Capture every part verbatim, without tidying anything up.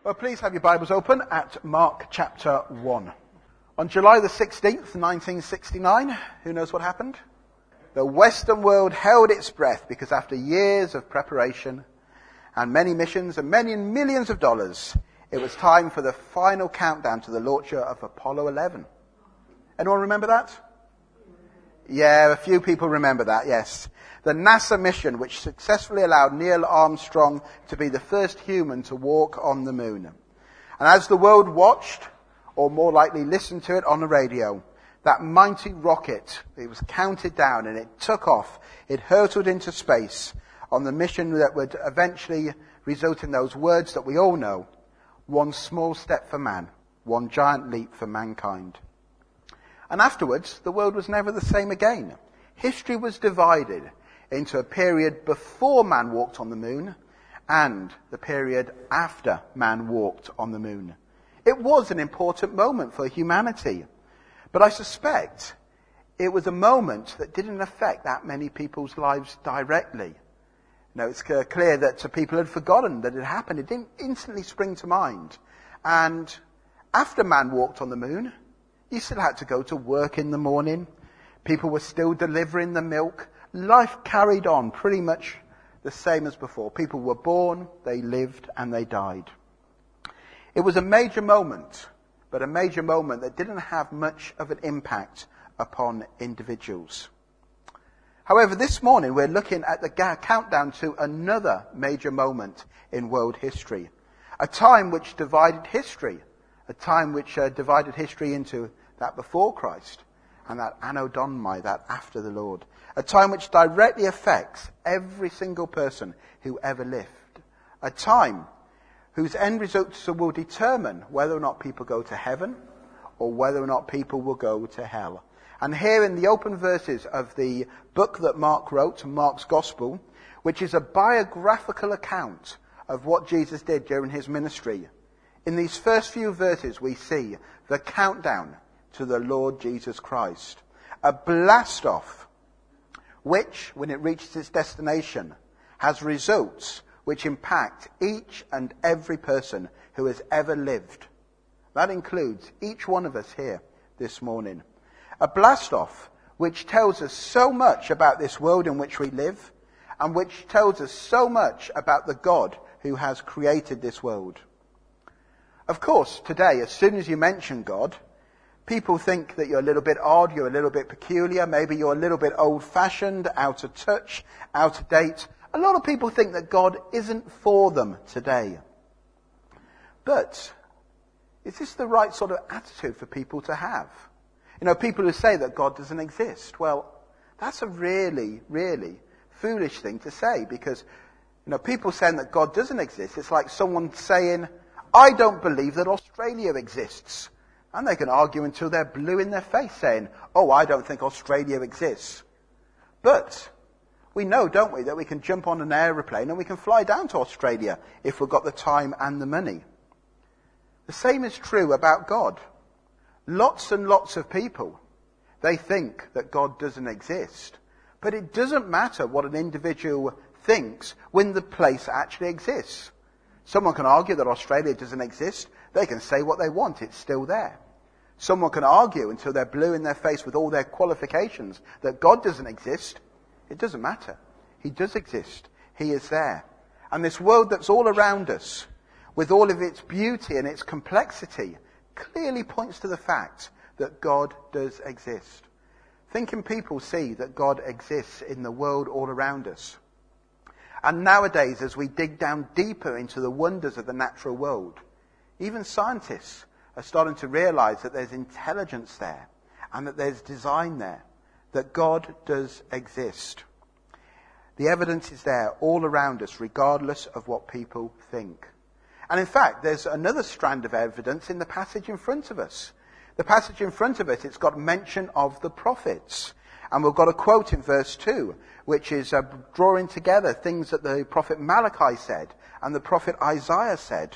Well, please have your Bibles open at Mark chapter one. On July the sixteenth, nineteen sixty-nine, who knows what happened? The Western world held its breath because after years of preparation and many missions and many millions of dollars, it was time for the final countdown to the launcher of Apollo eleven. Anyone remember that? Yeah, a few people remember that, yes. The NASA mission, which successfully allowed Neil Armstrong to be the first human to walk on the moon. And as the world watched, or more likely listened to it on the radio, that mighty rocket, it was counted down and it took off. It hurtled into space on the mission that would eventually result in those words that we all know. One small step for man, one giant leap for mankind. And afterwards, the world was never the same again. History was divided into a period before man walked on the moon and the period after man walked on the moon. It was an important moment for humanity, but I suspect it was a moment that didn't affect that many people's lives directly. No, it's clear that people had forgotten that it happened. It didn't instantly spring to mind. And after man walked on the moon, you still had to go to work in the morning. People were still delivering the milk. Life carried on pretty much the same as before. People were born, they lived, and they died. It was a major moment, but a major moment that didn't have much of an impact upon individuals. However, this morning we're looking at the countdown to another major moment in world history. A time which divided history. A time which uh, divided history into that before Christ and that Anno Domini, that after the Lord. A time which directly affects every single person who ever lived. A time whose end results will determine whether or not people go to heaven or whether or not people will go to hell. And here in the open verses of the book that Mark wrote, Mark's Gospel, which is a biographical account of what Jesus did during his ministry, in these first few verses we see the countdown to the Lord Jesus Christ. A blast off which, when it reaches its destination, has results which impact each and every person who has ever lived. That includes each one of us here this morning. A blast off which tells us so much about this world in which we live and which tells us so much about the God who has created this world. Of course, today, as soon as you mention God, people think that you're a little bit odd, you're a little bit peculiar, maybe you're a little bit old-fashioned, out of touch, out of date. A lot of people think that God isn't for them today. But is this the right sort of attitude for people to have? You know, people who say that God doesn't exist. Well, that's a really, really foolish thing to say because, you know, people saying that God doesn't exist, it's like someone saying, I don't believe that Australia exists. And they can argue until they're blue in their face saying, oh, I don't think Australia exists. But we know, don't we, that we can jump on an aeroplane and we can fly down to Australia if we've got the time and the money. The same is true about God. Lots and lots of people, they think that God doesn't exist. But it doesn't matter what an individual thinks when the place actually exists. Someone can argue that Australia doesn't exist. They can say what they want. It's still there. Someone can argue until they're blue in their face with all their qualifications that God doesn't exist. It doesn't matter. He does exist. He is there. And this world that's all around us, with all of its beauty and its complexity, clearly points to the fact that God does exist. Thinking people see that God exists in the world all around us. And nowadays, as we dig down deeper into the wonders of the natural world, even scientists are starting to realize that there's intelligence there and that there's design there, that God does exist. The evidence is there all around us, regardless of what people think. And in fact, there's another strand of evidence in the passage in front of us. The passage in front of us, it's got mention of the prophets. And we've got a quote in verse two, which is uh, drawing together things that the prophet Malachi said and the prophet Isaiah said.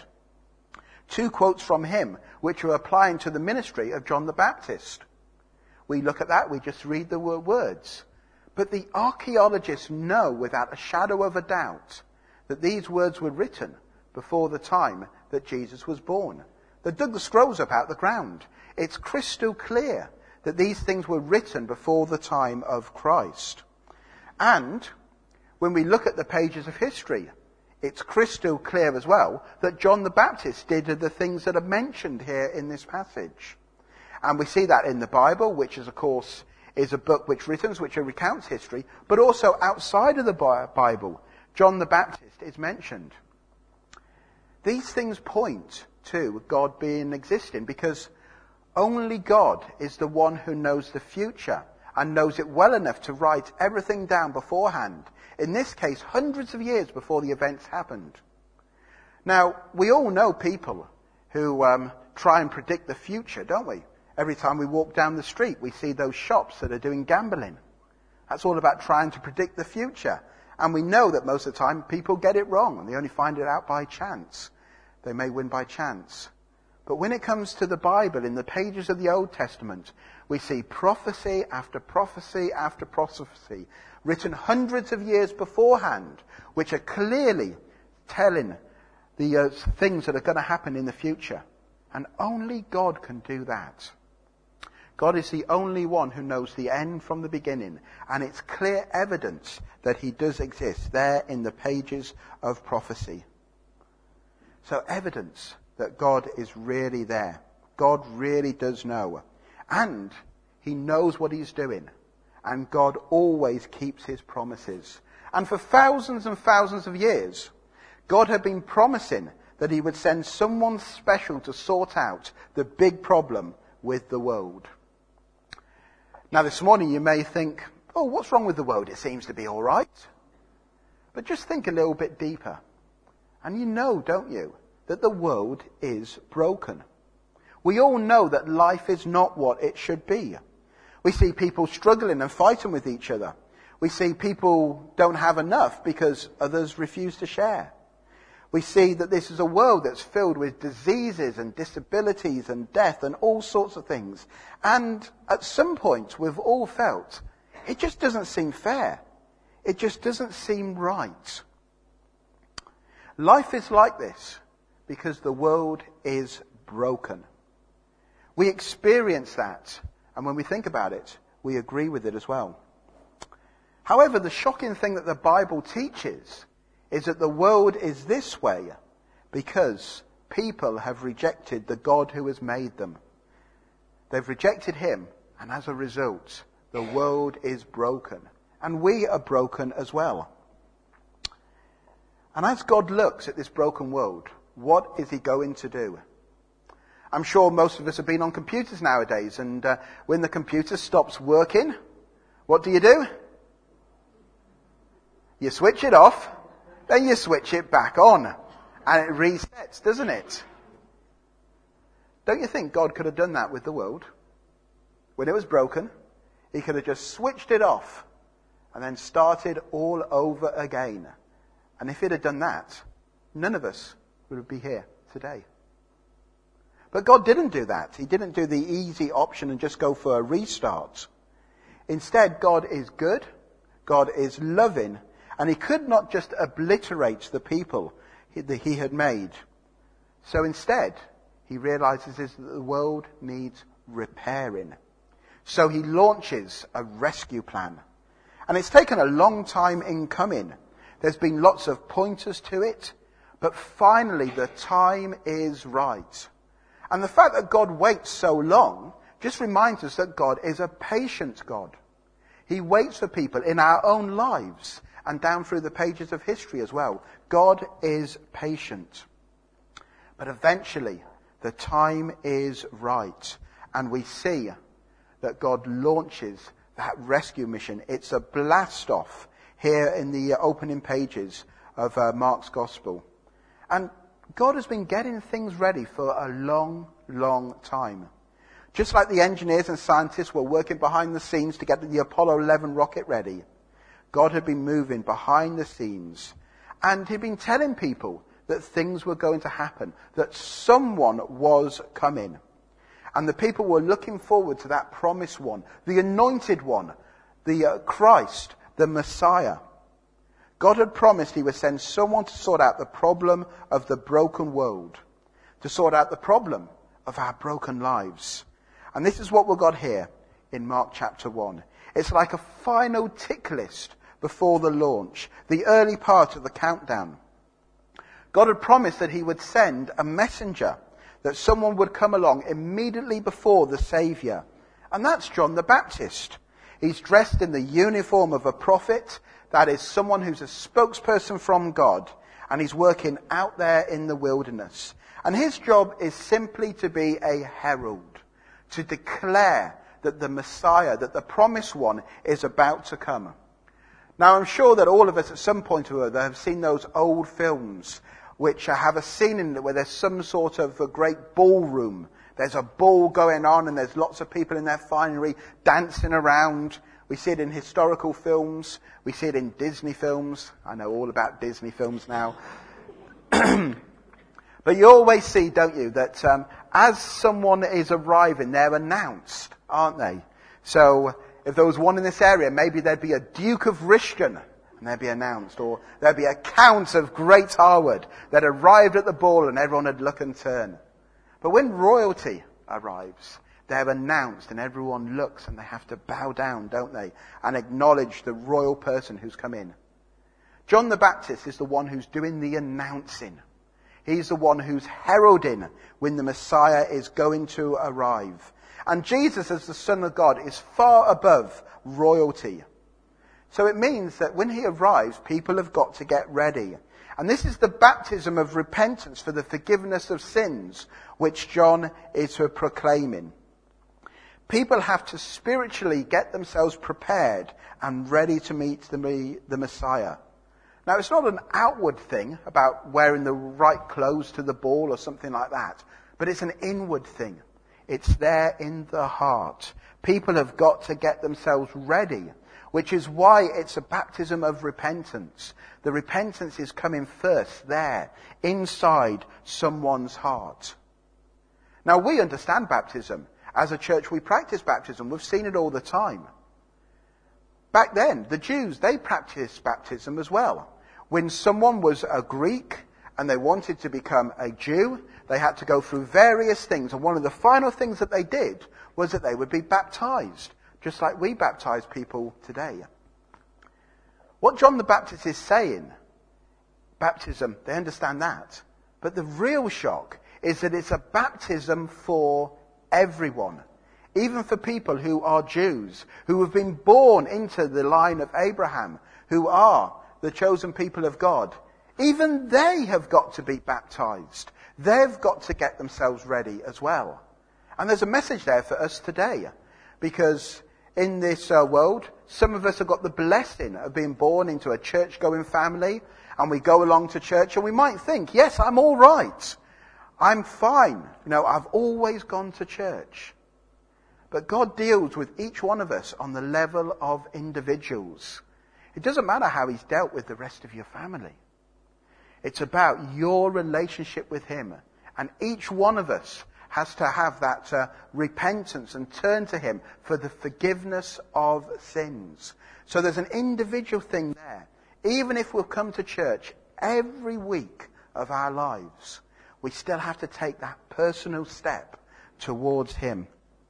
Two quotes from him, which are applying to the ministry of John the Baptist. We look at that, we just read the words. But the archaeologists know without a shadow of a doubt that these words were written before the time that Jesus was born. They dug the scrolls up out of the ground. It's crystal clear that these things were written before the time of Christ. And when we look at the pages of history, it's crystal clear as well that John the Baptist did the things that are mentioned here in this passage. And we see that in the Bible, which is, of course, is a book which written, which recounts history, but also outside of the Bible, John the Baptist is mentioned. These things point to God being existing, because only God is the one who knows the future and knows it well enough to write everything down beforehand. In this case, hundreds of years before the events happened. Now, we all know people who um, try and predict the future, don't we? Every time we walk down the street, we see those shops that are doing gambling. That's all about trying to predict the future. And we know that most of the time people get it wrong and they only find it out by chance. They may win by chance. But when it comes to the Bible, in the pages of the Old Testament, we see prophecy after prophecy after prophecy, written hundreds of years beforehand, which are clearly telling the uh, things that are going to happen in the future. And only God can do that. God is the only one who knows the end from the beginning, and it's clear evidence that he does exist there in the pages of prophecy. So evidence that God is really there. God really does know. And he knows what he's doing. And God always keeps his promises. And for thousands and thousands of years, God had been promising that he would send someone special to sort out the big problem with the world. Now this morning you may think, oh, what's wrong with the world? It seems to be all right. But just think a little bit deeper. And you know, don't you, that the world is broken. We all know that life is not what it should be. We see people struggling and fighting with each other. We see people don't have enough because others refuse to share. We see that this is a world that's filled with diseases and disabilities and death and all sorts of things. And at some point we've all felt it just doesn't seem fair. It just doesn't seem right. Life is like this because the world is broken. We experience that, and when we think about it, we agree with it as well. However, the shocking thing that the Bible teaches is that the world is this way because people have rejected the God who has made them. They've rejected him, and as a result, the world is broken. And we are broken as well. And as God looks at this broken world, what is he going to do? I'm sure most of us have been on computers nowadays, and uh, when the computer stops working, what do you do? You switch it off, then you switch it back on, and it resets, doesn't it? Don't you think God could have done that with the world? When it was broken, he could have just switched it off and then started all over again. And if he'd have done that, none of us would be here today. But God didn't do that. He didn't do the easy option and just go for a restart. Instead, God is good, God is loving, and he could not just obliterate the people that he had made. So instead, he realizes that the world needs repairing. So he launches a rescue plan. And it's taken a long time in coming. There's been lots of pointers to it, but finally the time is right. And the fact that God waits so long just reminds us that God is a patient God. He waits for people in our own lives and down through the pages of history as well. God is patient. But eventually the time is right, and we see that God launches that rescue mission. It's a blast off here in the opening pages of uh, Mark's Gospel. And God has been getting things ready for a long, long time. Just like the engineers and scientists were working behind the scenes to get the Apollo eleven rocket ready, God had been moving behind the scenes, and he'd been telling people that things were going to happen, that someone was coming. And the people were looking forward to that promised one, the anointed one, the uh, Christ, the Messiah. God had promised he would send someone to sort out the problem of the broken world. to sort out the problem of our broken lives. And this is what we've got here in Mark chapter one. It's like a final tick list before the launch, the early part of the countdown. God had promised that he would send a messenger, that someone would come along immediately before the Saviour. And that's John the Baptist. He's dressed in the uniform of a prophet, that is someone who's a spokesperson from God, and he's working out there in the wilderness. And his job is simply to be a herald, to declare that the Messiah, that the promised one, is about to come. Now, I'm sure that all of us at some point or other have seen those old films which have a scene in it where there's some sort of a great ballroom. There's a ball going on and there's lots of people in their finery dancing around. We see it in historical films. We see it in Disney films. I know all about Disney films now. But you always see, don't you, that um, as someone is arriving, they're announced, aren't they? So if there was one in this area, maybe there'd be a Duke of Rishton, and they'd be announced. Or there'd be a Count of Great Harwood that arrived at the ball and everyone would look and turn. But when royalty arrives, they're announced and everyone looks and they have to bow down, don't they? And acknowledge the royal person who's come in. John the Baptist is the one who's doing the announcing. He's the one who's heralding when the Messiah is going to arrive. And Jesus, as the Son of God, is far above royalty. So it means that when he arrives, people have got to get ready. And this is the baptism of repentance for the forgiveness of sins, which John is proclaiming. People have to spiritually get themselves prepared and ready to meet the, the Messiah. Now, it's not an outward thing about wearing the right clothes to the ball or something like that, but it's an inward thing. It's there in the heart. People have got to get themselves ready, which is why it's a baptism of repentance. The repentance is coming first there, inside someone's heart. Now, we understand baptism. As a church, we practice baptism. We've seen it all the time. Back then, the Jews, they practiced baptism as well. When someone was a Greek and they wanted to become a Jew, they had to go through various things. And one of the final things that they did was that they would be baptized, just like we baptize people today. What John the Baptist is saying, baptism, they understand that. But the real shock is that it's a baptism for everyone. Even for people who are Jews, who have been born into the line of Abraham, who are the chosen people of God. Even they have got to be baptized. They've got to get themselves ready as well. And there's a message there for us today. Because in this uh, world, some of us have got the blessing of being born into a church-going family. And we go along to church and we might think, yes, I'm all right. I'm fine. You know, I've always gone to church. But God deals with each one of us on the level of individuals. It doesn't matter how he's dealt with the rest of your family. It's about your relationship with him. And each one of us has to have that uh, repentance and turn to him for the forgiveness of sins. So there's an individual thing there. Even if we've come to church every week of our lives, we still have to take that personal step towards him.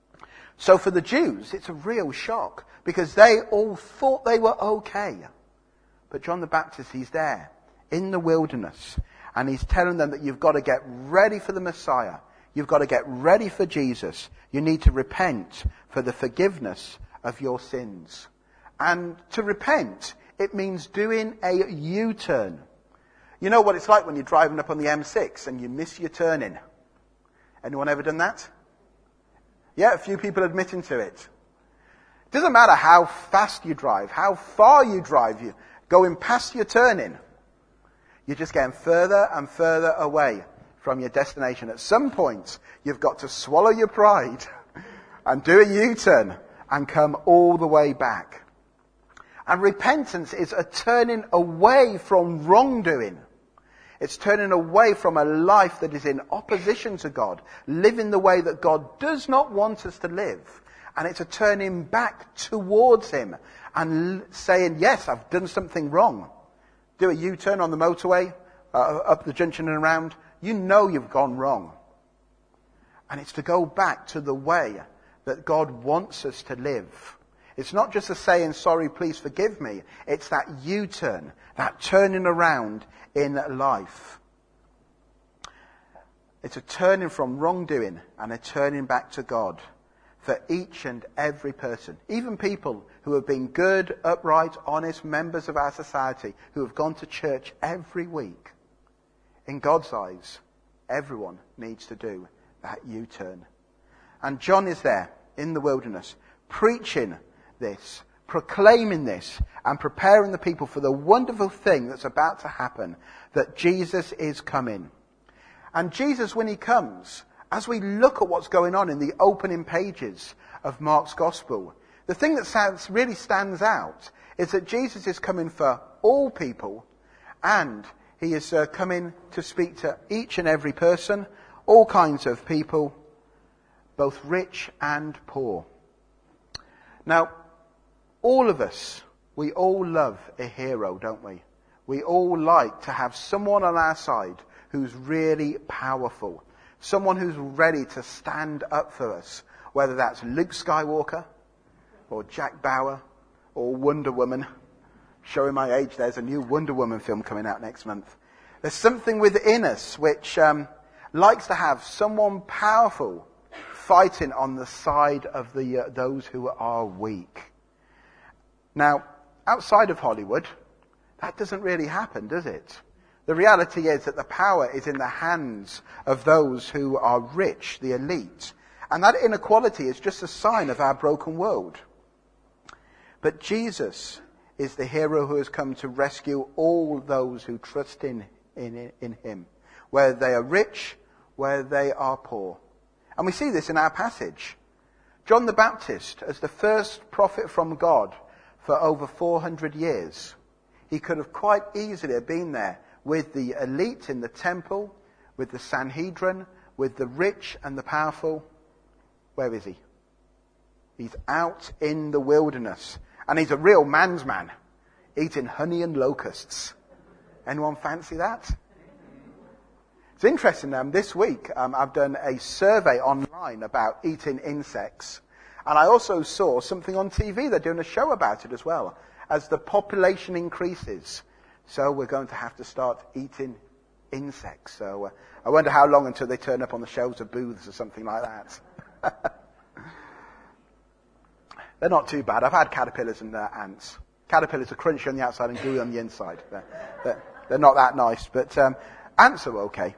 So for the Jews, it's a real shock because they all thought they were okay. But John the Baptist, he's there in the wilderness and he's telling them that you've got to get ready for the Messiah. You've got to get ready for Jesus. You need to repent for the forgiveness of your sins. And to repent, it means doing a U-turn. You know what it's like when you're driving up on the M six and you miss your turning. Anyone ever done that? Yeah, a few people admitting to it. It doesn't matter how fast you drive, how far you drive, you going past your turning. You're just getting further and further away from your destination. At some point, you've got to swallow your pride and do a U-turn and come all the way back. And repentance is a turning away from wrongdoing. It's turning away from a life that is in opposition to God, living the way that God does not want us to live. And it's a turning back towards him and saying, yes, I've done something wrong. Do a U-turn on the motorway, uh, up the junction and around. You know you've gone wrong. And it's to go back to the way that God wants us to live. It's not just a saying, sorry, please forgive me. It's that U-turn, that turning around in life. It's a turning from wrongdoing and a turning back to God for each and every person. Even people who have been good, upright, honest members of our society, who have gone to church every week. In God's eyes, everyone needs to do that U-turn. And John is there in the wilderness, preaching this, proclaiming this, and preparing the people for the wonderful thing that's about to happen, that Jesus is coming. And Jesus, when he comes, as we look at what's going on in the opening pages of Mark's Gospel, the thing that sounds, really stands out is that Jesus is coming for all people, and he is uh, coming to speak to each and every person, all kinds of people, both rich and poor. Now, all of us, we all love a hero, don't we? We all like to have someone on our side who's really powerful. Someone who's ready to stand up for us. Whether that's Luke Skywalker, or Jack Bauer, or Wonder Woman. Showing my age, there's a new Wonder Woman film coming out next month. There's something within us which um, likes to have someone powerful fighting on the side of the uh, those who are weak. Now, outside of Hollywood, that doesn't really happen, does it? The reality is that the power is in the hands of those who are rich, the elite. And that inequality is just a sign of our broken world. But Jesus is the hero who has come to rescue all those who trust in, in, in him, whether they are rich, whether they are poor. And we see this in our passage. John the Baptist, as the first prophet from God for over four hundred years, he could have quite easily have been there with the elite in the temple, with the Sanhedrin, with the rich and the powerful. Where is he? He's out in the wilderness. And he's a real man's man, eating honey and locusts. Anyone fancy that? It's interesting, um, this week um, I've done a survey online about eating insects. And I also saw something on T V, they're doing a show about it as well. As the population increases, so we're going to have to start eating insects. So uh, I wonder how long until they turn up on the shelves of booths or something like that. They're not too bad. I've had caterpillars and uh, ants. Caterpillars are crunchy on the outside and gooey on the inside. They're, they're, they're not that nice, but um, ants are okay.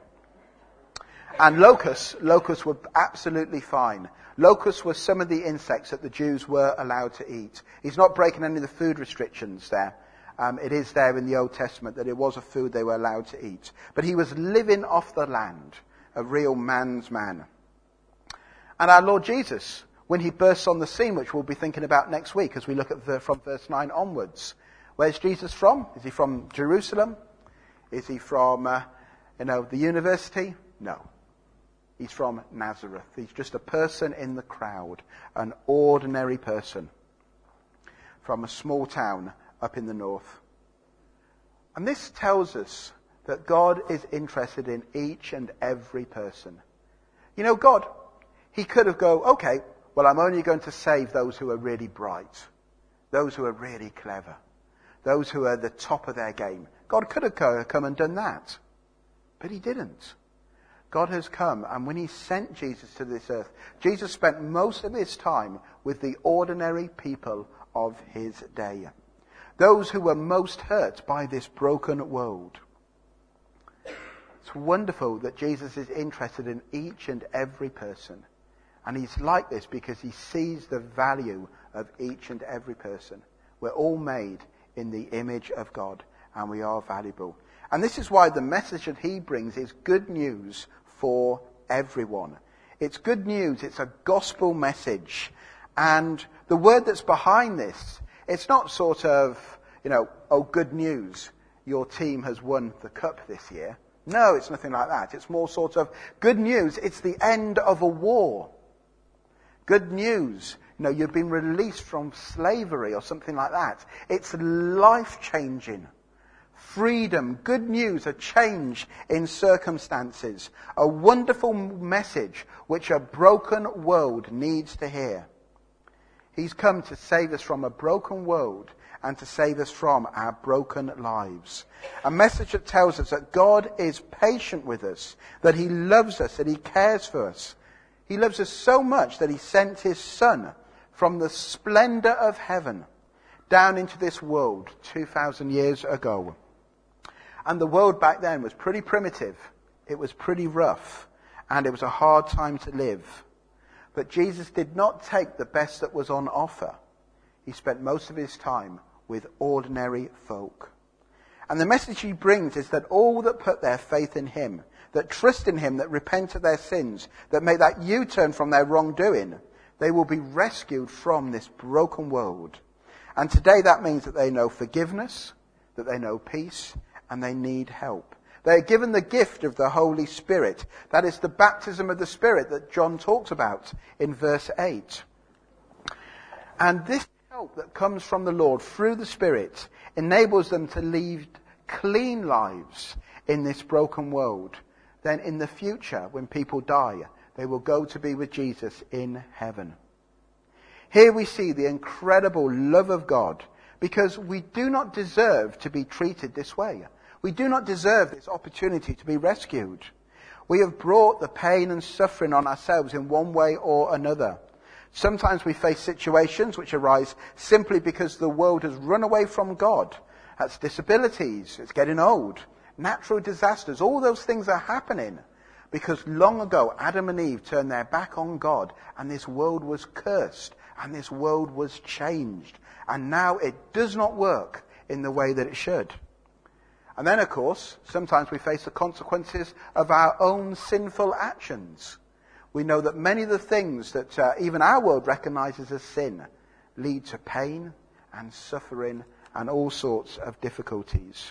And locusts, locusts were absolutely fine. Locusts were some of the insects that the Jews were allowed to eat. He's not breaking any of the food restrictions there. Um, it is there in the Old Testament that it was a food they were allowed to eat. But he was living off the land, a real man's man. And our Lord Jesus, when he bursts on the scene, which we'll be thinking about next week as we look at the, from verse nine onwards. Where's Jesus from? Is he from Jerusalem? Is he from, uh, you know, the university? No. He's from Nazareth. He's just a person in the crowd, an ordinary person from a small town up in the north. And this tells us that God is interested in each and every person. You know, God, he could have go, okay, well, I'm only going to save those who are really bright, those who are really clever, those who are at the top of their game. God could have come and done that, but he didn't. God has come, and when he sent Jesus to this earth, Jesus spent most of his time with the ordinary people of his day. Those who were most hurt by this broken world. It's wonderful that Jesus is interested in each and every person. And he's like this because he sees the value of each and every person. We're all made in the image of God, and we are valuable. And this is why the message that he brings is good news for everyone. It's good news. It's a gospel message. And the word that's behind this, it's not sort of, you know, oh, good news, your team has won the cup this year. No, it's nothing like that. It's more sort of good news. It's the end of a war. Good news. You know, you've been released from slavery or something like that. It's life-changing freedom, good news, a change in circumstances, a wonderful message which a broken world needs to hear. He's come to save us from a broken world and to save us from our broken lives. A message that tells us that God is patient with us, that he loves us, that he cares for us. He loves us so much that he sent his Son from the splendor of heaven down into this world two thousand years ago. And the world back then was pretty primitive. It was pretty rough. And it was a hard time to live. But Jesus did not take the best that was on offer. He spent most of his time with ordinary folk. And the message he brings is that all that put their faith in him, that trust in him, that repent of their sins, that make that U-turn from their wrongdoing, they will be rescued from this broken world. And today that means that they know forgiveness, that they know peace, and they need help. They are given the gift of the Holy Spirit. That is the baptism of the Spirit that John talks about in verse eight. And this help that comes from the Lord through the Spirit enables them to lead clean lives in this broken world. Then in the future, when people die, they will go to be with Jesus in heaven. Here we see the incredible love of God, because we do not deserve to be treated this way. We do not deserve this opportunity to be rescued. We have brought the pain and suffering on ourselves in one way or another. Sometimes we face situations which arise simply because the world has run away from God. That's disabilities, it's getting old, natural disasters, all those things are happening because long ago Adam and Eve turned their back on God and this world was cursed and this world was changed. And now it does not work in the way that it should. And then, of course, sometimes we face the consequences of our own sinful actions. We know that many of the things that uh, even our world recognizes as sin lead to pain and suffering and all sorts of difficulties.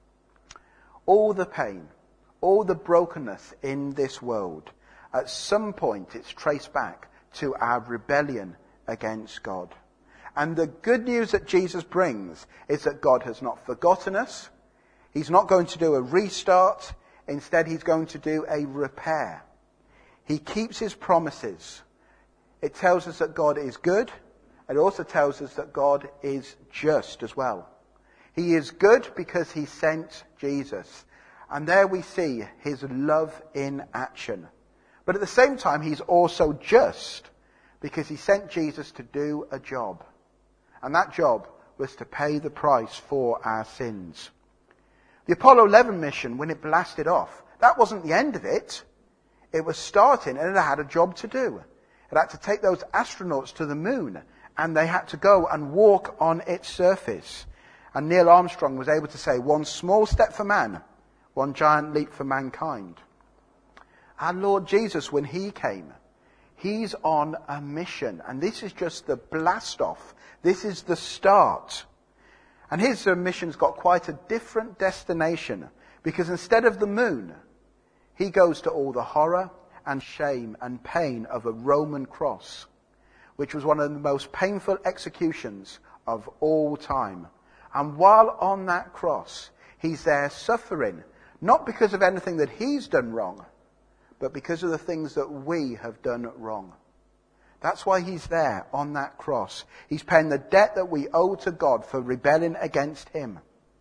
All the pain, all the brokenness in this world, at some point it's traced back to our rebellion against God. And the good news that Jesus brings is that God has not forgotten us. He's not going to do a restart. Instead, he's going to do a repair. He keeps his promises. It tells us that God is good. It also tells us that God is just as well. He is good because he sent Jesus. And there we see his love in action. But at the same time, he's also just because he sent Jesus to do a job. And that job was to pay the price for our sins. The Apollo eleven mission, when it blasted off, that wasn't the end of it. It was starting and it had a job to do. It had to take those astronauts to the moon and they had to go and walk on its surface. And Neil Armstrong was able to say, one small step for man, one giant leap for mankind. Our Lord Jesus, when he came, he's on a mission. And this is just the blast off. This is the start. And his mission's got quite a different destination, because instead of the moon, he goes to all the horror and shame and pain of a Roman cross, which was one of the most painful executions of all time. And while on that cross, he's there suffering, not because of anything that he's done wrong, but because of the things that we have done wrong. That's why he's there on that cross. He's paying the debt that we owe to God for rebelling against him.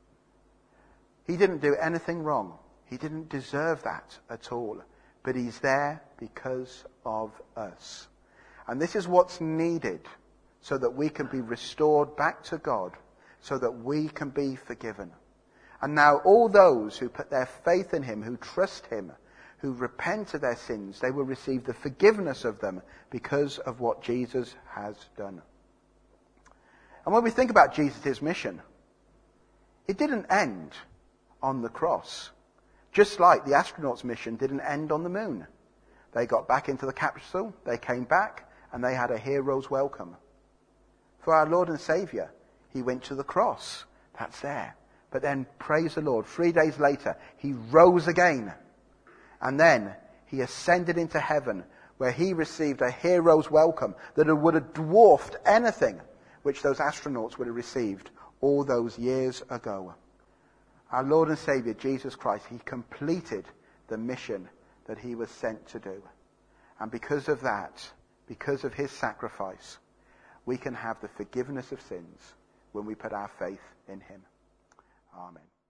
He didn't do anything wrong. He didn't deserve that at all. But he's there because of us. And this is what's needed so that we can be restored back to God, so that we can be forgiven. And now all those who put their faith in him, who trust him, who repent of their sins, they will receive the forgiveness of them because of what Jesus has done. And when we think about Jesus' mission, it didn't end on the cross. Just like the astronauts' mission didn't end on the moon. They got back into the capsule, they came back, and they had a hero's welcome. For our Lord and Saviour, he went to the cross. That's there. But then, praise the Lord, three days later, he rose again. And then he ascended into heaven, where he received a hero's welcome that would have dwarfed anything which those astronauts would have received all those years ago. Our Lord and Saviour, Jesus Christ, he completed the mission that he was sent to do. And because of that, because of his sacrifice, we can have the forgiveness of sins when we put our faith in him. Amen.